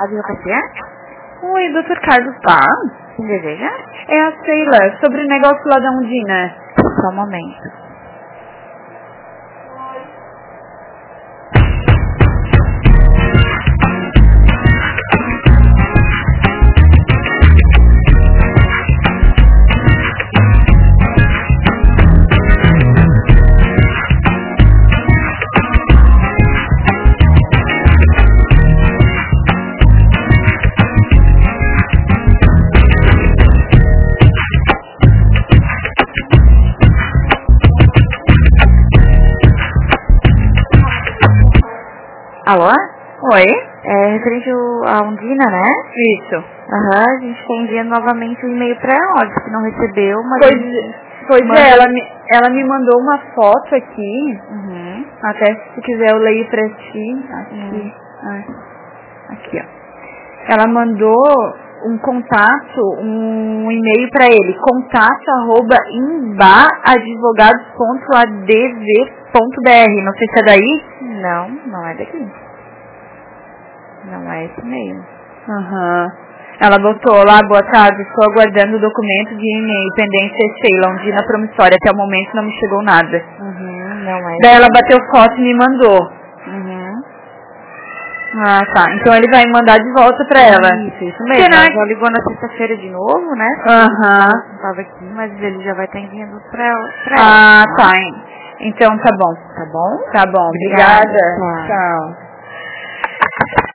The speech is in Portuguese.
Advocacia? Oi, Dr. Carlos tá? Quem deseja? É a Sheila, sobre o negócio lá da Undina. Só um momento. Alô? Oi? É referente a Undina, né? Isso. Aham, a gente está enviando novamente o e-mail para ela, ela disse que não recebeu, mas... Pois é, ela me mandou uma foto aqui. Uhum. Até se quiser eu leio pra ti. Aqui. Aqui, ó. Ela mandou um contato, um e-mail pra ele. contato@imbaadvogados.adv.br. Não sei se é daí? Não, não é daqui. Não é esse e-mail. Aham. Ela botou lá, boa tarde, estou aguardando o documento de e-mail pendência Sheila, Undina promissória. Até o momento não me chegou nada. Não é. Daí ela bateu foto e me mandou. Ah, tá. Então ele vai mandar de volta pra ela. Isso mesmo. Ela já ligou na sexta-feira de novo, né? Aham. Não estava aqui, mas ele já vai estar enviando pra ela. Ah, tá. Então tá bom. Tá bom? Tá bom. Obrigada. Tchau.